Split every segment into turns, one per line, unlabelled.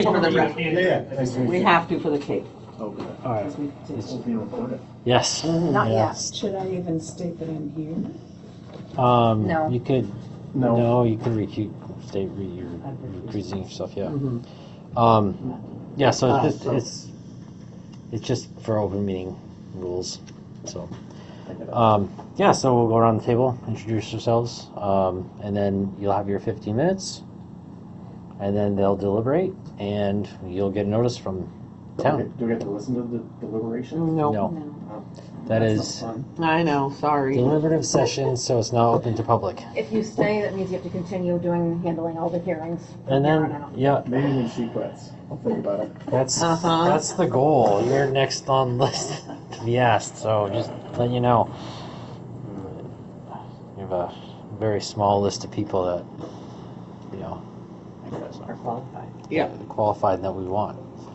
For the record.
Yeah. Nice to meet
We
you.
have to for the tape.
Okay.
All right.
Because we did.
It's being recorded.
Yes.
Not
Yes.
Should I even state that I'm here?
No.
You could.
No.
No, you could state you're recusing yourself. Yeah.
Mhm.
Yeah. So it's just for open meeting rules. So. Yeah. So we'll go around the table, introduce yourselves, and then you'll have your 15 minutes, and then they'll deliberate, and you'll get a notice from town.
Do we get to listen to the deliberation?
No.
No.
Oh,
That
that's
is
not fun.
I know, sorry.
deliberative session, so it's not open to public.
If you stay, that means you have to continue handling all the hearings. from
And
here
then,
on out.
yeah,
Maybe when she quits. I'll think about it.
that's the goal. You're next on list to be asked, so just let you know. You have a very small list of people that,
Are qualified. Yeah.
qualified that we want.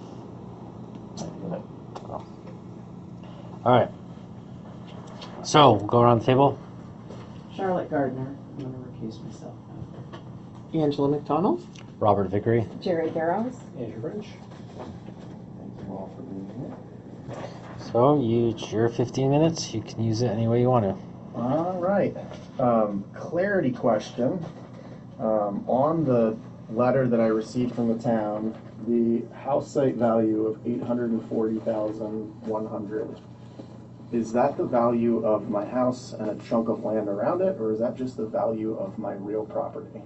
All right. So, we'll go around the table.
Charlotte Gardner. I'm going to recuse myself.
Angela McDonald?
Robert Vickery.
Jerry Barrows.
Andrew French. Thank you all for being here.
So, it's your 15 minutes. You can use it any way you want to.
All right. Clarity question. On the letter that I received from the town, the house site value of $840,100. Is that the value of my house and a chunk of land around it, or is that just the value of my real property?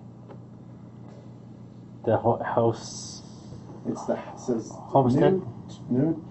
The house
It says
homestead.
new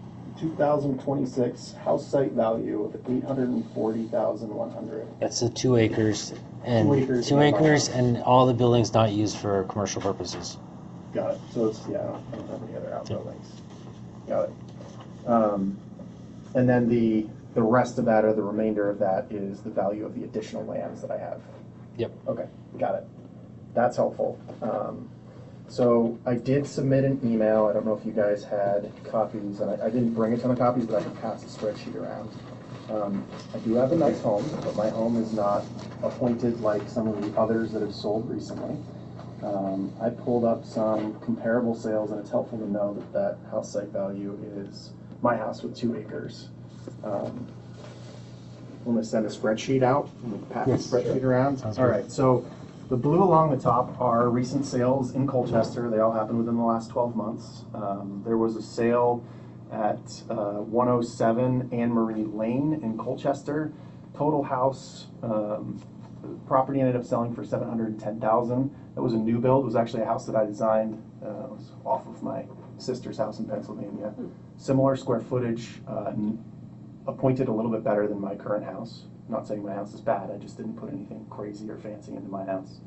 2026 house site value of $840,100.
That's the 2 acres and
2 acres,
2
yeah.
acres and all the buildings not used for commercial purposes.
Got it. So it's, yeah, I don't have any other outbuildings. Got it. And then the rest of that, or the remainder of that, is the value of the additional lands that I have.
Yep.
Okay, got it. That's helpful. So I did submit an email. I don't know if you guys had copies, and I didn't bring a ton of copies, but I can pass the spreadsheet around. I do have a nice home, but my home is not appointed like some of the others that have sold recently. I pulled up some comparable sales, and it's helpful to know that that house site value is my house with 2 acres. I'm going to send a spreadsheet out and pass
Yes,
the spreadsheet around.
Sounds
All
good.
right, so the blue along the top are recent sales in Colchester. They all happened within the last 12 months. There was a sale at 107 Anne Marie Lane in Colchester. Total house property ended up selling for $710,000. That was a new build. It was actually a house that I designed. It was off of my sister's house in Pennsylvania. Similar square footage, appointed a little bit better than my current house. I'm not saying my house is bad. I just didn't put anything crazy or fancy into my house.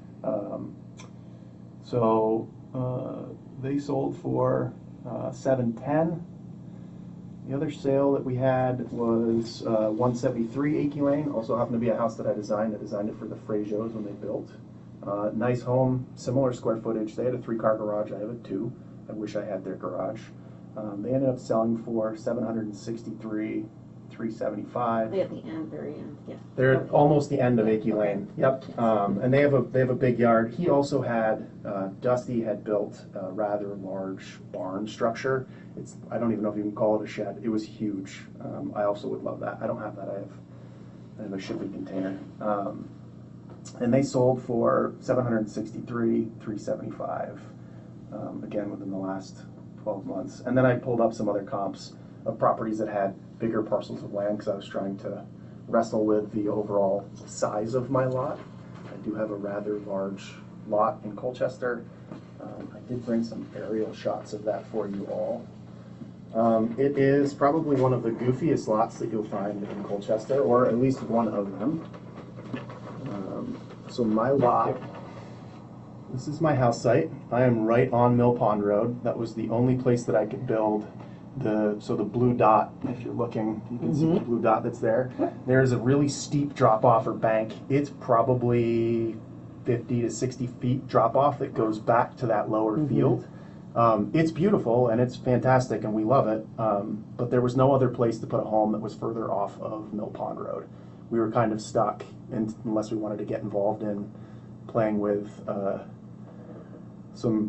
They sold for $710,000. The other sale that we had was 173 Akey Lane. Also happened to be a house that I designed. I designed it for the Frazios when they built. Nice home, similar square footage. They had a 3-car garage. I have a 2. I wish I had their garage. They ended up selling for $763,375.
They at the end, very end, yeah.
They're at almost the end of Akey Lane. Yep. And they have a big yard. He also had Dusty had built a rather large barn structure. I don't even know if you can call it a shed. It was huge. I also would love that. I don't have that. I have a shipping container. And they sold for $763,375. Again, within the last 12 months. And then I pulled up some other comps of properties that had bigger parcels of land because I was trying to wrestle with the overall size of my lot. I do have a rather large lot in Colchester. I did bring some aerial shots of that for you all. It is probably one of the goofiest lots that you'll find in Colchester, or at least one of them. So my lot, this is my house site. I am right on Mill Pond Road. That was the only place that I could build the blue dot, if you're looking, you can see the blue dot that's there. There's a really steep drop off or bank. It's probably 50 to 60 feet drop off that goes back to that lower field. It's beautiful and it's fantastic and we love it, but there was no other place to put a home that was further off of Mill Pond Road. We were kind of stuck unless we wanted to get involved in playing with some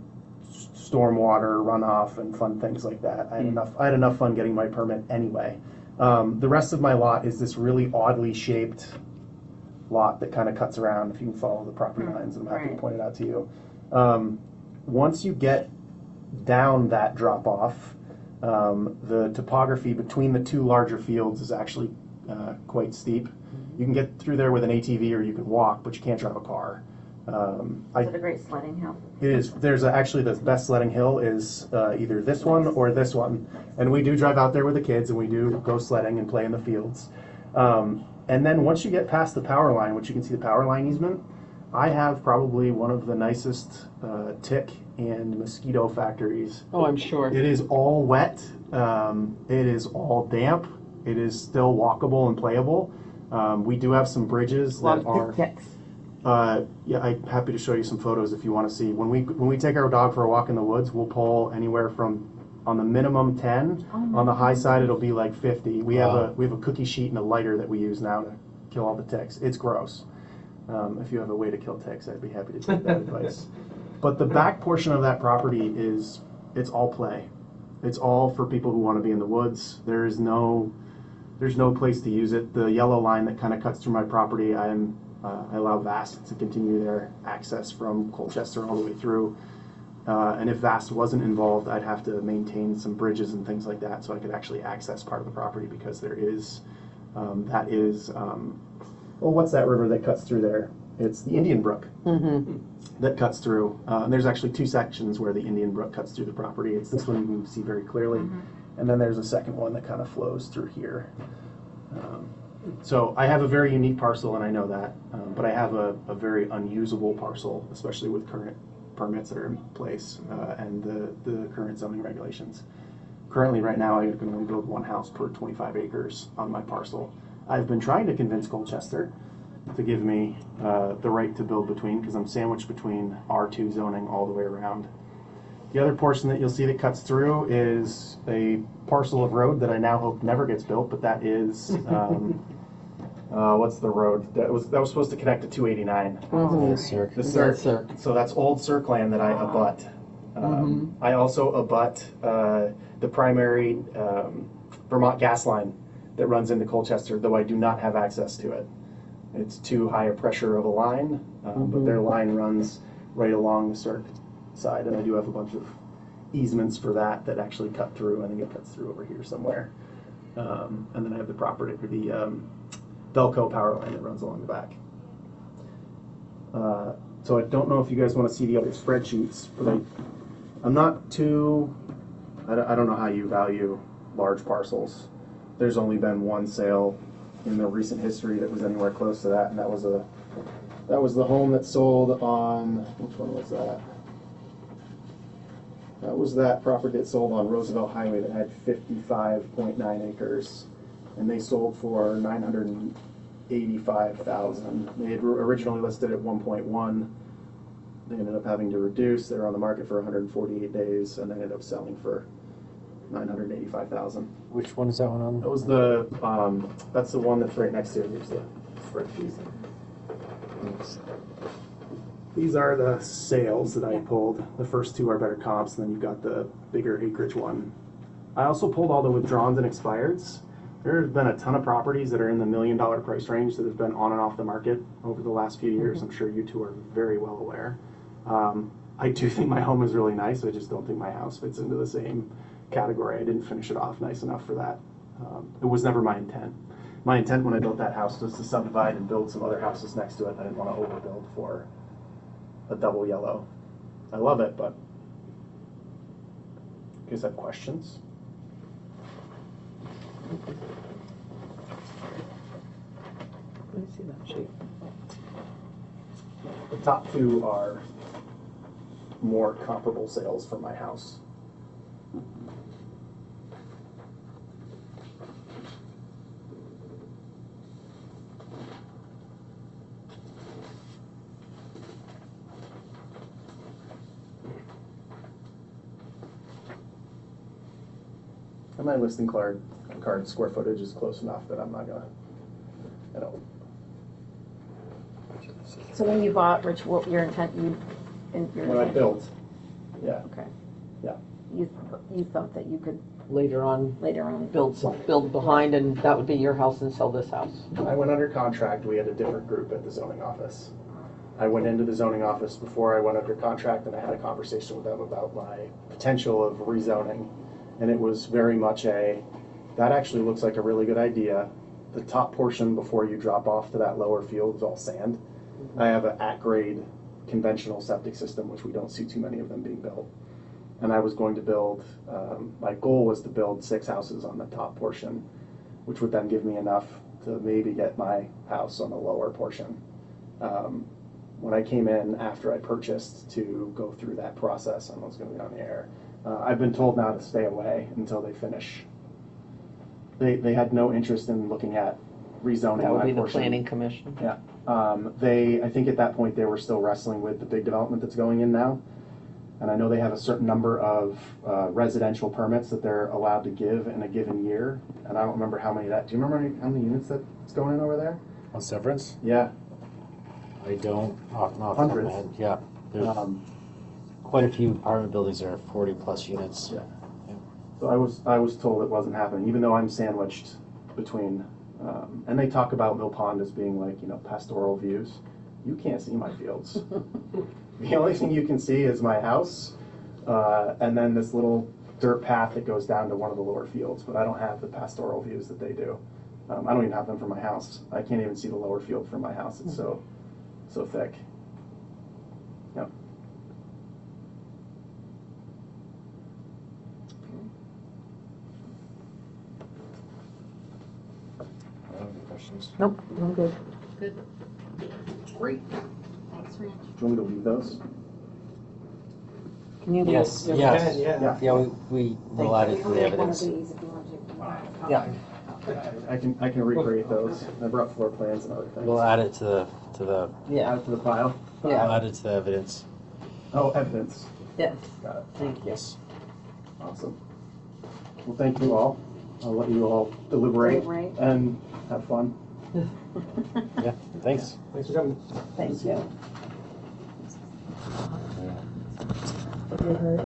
stormwater runoff and fun things like that. I had enough fun getting my permit anyway. The rest of my lot is this really oddly shaped lot that kind of cuts around, if you can follow the property lines, and I'm happy to
Right.
point it out to you. Once you get down that drop off, the topography between the two larger fields is actually quite steep. You can get through there with an ATV or you can walk, but you can't drive a car.
Is it a great sledding hill?
It is. There's actually the best sledding hill is either this one or this one, and we do drive out there with the kids and we do go sledding and play in the fields. And then once you get past the power line, which you can see the power line easement, I have probably one of the nicest tick and mosquito factories.
Oh, I'm sure.
It is all wet. It is all damp. It is still walkable and playable. We do have some bridges
A lot
that
of
are.
ticks.
Yeah, I'm happy to show you some photos if you want to see. When we take our dog for a walk in the woods, we'll pull anywhere from, on the minimum 10, on the high side it'll be like 50. We have a cookie sheet and a lighter that we use now to kill all the ticks. It's gross. If you have a way to kill ticks, I'd be happy to take that advice. But the back portion of that property it's all play. It's all for people who want to be in the woods. There's no place to use it. The yellow line that kind of cuts through my property, I allow Vast to continue their access from Colchester all the way through. And if Vast wasn't involved, I'd have to maintain some bridges and things like that so I could actually access part of the property, because there is, well, what's that river that cuts through there? It's the Indian Brook that cuts through. And there's actually two sections where the Indian Brook cuts through the property. It's this one you can see very clearly. And then there's a second one that kind of flows through here. So I have a very unique parcel, and I know that, but I have a very unusable parcel, especially with current permits that are in place and the current zoning regulations. Currently, right now, I can only build one house per 25 acres on my parcel. I've been trying to convince Colchester to give me the right to build between, because I'm sandwiched between R2 zoning all the way around. The other portion that you'll see that cuts through is a parcel of road that I now hope never gets built, but that is, what's the road? That was supposed to connect to 289.
Circ.
The Circ.
Circ.
So that's old Circ land that I abut. I also abut the primary Vermont gas line that runs into Colchester, though I do not have access to it. It's too high a pressure of a line, but their line runs right along the Circ side, and I do have a bunch of easements for that actually cut through. I think it cuts through over here somewhere. And then I have the property for the Belco power line that runs along the back. So I don't know if you guys want to see the other spreadsheets, but I'm not too, I don't know how you value large parcels. There's only been one sale in the recent history that was anywhere close to that, and that was the home that sold on, which one was that? That was that property that sold on Roosevelt Highway that had 55.9 acres, and they sold for $985,000. They had originally listed at 1.1. They ended up having to reduce. They were on the market for 148 days, and they ended up selling for $985,000.
Which one is that one on?
That was that's the one that's right next to it. Here's the spreadsheet. These are the sales that I pulled. The first two are better comps, and then you've got the bigger acreage one. I also pulled all the withdrawns and expireds. There's been a ton of properties that are in the $1 million price range that have been on and off the market over the last few years. I'm sure you two are very well aware. I do think my home is really nice. I just don't think my house fits into the same category. I didn't finish it off nice enough for that. It was never my intent. My intent when I built that house was to subdivide and build some other houses next to it. I didn't want to overbuild for a double yellow. I love it, but you guys have questions?
Let me see that sheet.
The top two are more comparable sales for my house. And my listing card square footage is close enough that I'm not gonna, I don't.
So when you bought, Rich, what your intent,
When I built, Yeah.
Okay.
Yeah.
You thought that you could
Later on,
later on.
build behind, and that would be your house and sell this house.
I went under contract. We had a different group at the zoning office. I went into the zoning office before I went under contract, and I had a conversation with them about my potential of rezoning. And it was very much that actually looks like a really good idea. The top portion before you drop off to that lower field is all sand. I have an at-grade conventional septic system, which we don't see too many of them being built. And I was going to build, my goal was to build 6 houses on the top portion, which would then give me enough to maybe get my house on the lower portion. When I came in after I purchased to go through that process, I was going to be on the air. I've been told now to stay away until they finish. They had no interest in looking at rezoning
That would
my
be the
portion.
planning commission.
Yeah. I think at that point they were still wrestling with the big development that's going in now. And I know they have a certain number of residential permits that they're allowed to give in a given year. And I don't remember how many do you remember how many units that's going in over there?
On Severance?
Yeah.
I don't, off the top of my
Hundreds.
head. Yeah, there's quite a few apartment buildings that are 40 plus units.
Yeah. So I was told it wasn't happening, even though I'm sandwiched between, and they talk about Mill Pond as being like, pastoral views. You can't see my fields. The only thing you can see is my house, and then this little dirt path that goes down to one of the lower fields, but I don't have the pastoral views that they do. I don't even have them from my house. I can't even see the lower field from my house. It's so thick. Yep.
Questions?
Nope, I'm good.
Great.
Thanks, Rich.
Do you want me to leave those?
Can you?
Yes,
Yes.
yes. Yeah, we will add it to the
One of
evidence.
these if you want to.
Yeah.
I can recreate those. I brought floor plans and other things.
We'll add it to the,
Yeah, add to the file.
we'll
Yeah.
add it to the evidence.
Oh, evidence.
Yes.
Got it.
Thank you.
Yes.
Awesome. Well, thank you all. I'll let you all deliberate
Deliberate.
and have fun.
Yeah, thanks.
Thanks for coming.
Thank you.
Have you heard